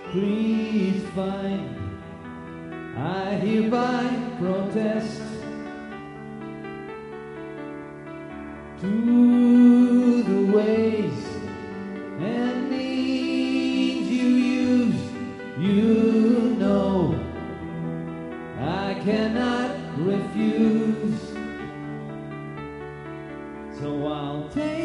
please find. I hereby protest to the ways and means you use. You know I cannot refuse, so I'll take